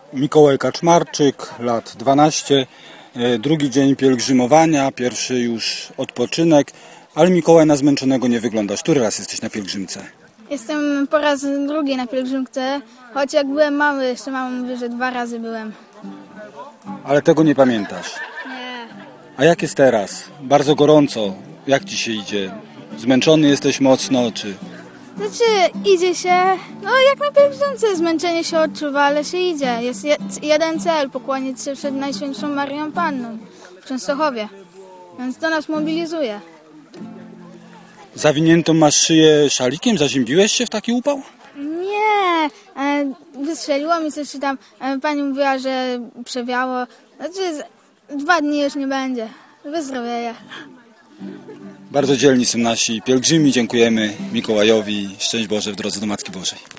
Mikołaj Kaczmarczyk, lat 12, drugi dzień pielgrzymowania, pierwszy już odpoczynek, ale Mikołaj na zmęczonego nie wyglądasz. Który raz jesteś na pielgrzymce? Jestem po raz drugi na pielgrzymce, choć jak byłem mały, jeszcze mama mówi, że 2 razy byłem. Ale tego nie pamiętasz. Nie. A jak jest teraz? Bardzo gorąco. Jak ci się idzie? Zmęczony jesteś mocno, czy... Znaczy, idzie się, no jak na pielgrzymce, zmęczenie się odczuwa, ale się idzie. Jest jeden cel, pokłonić się przed Najświętszą Marią Panną w Częstochowie, więc to nas mobilizuje. Zawiniętą masz szyję szalikiem? Zaziębiłeś się w taki upał? Nie, wystrzeliło mi coś, czy tam pani mówiła, że przewiało. Znaczy, 2 dni już nie będzie. Wyzdrowieję. Bardzo dzielni są nasi pielgrzymi. Dziękujemy Mikołajowi. Szczęść Boże w drodze do Matki Bożej.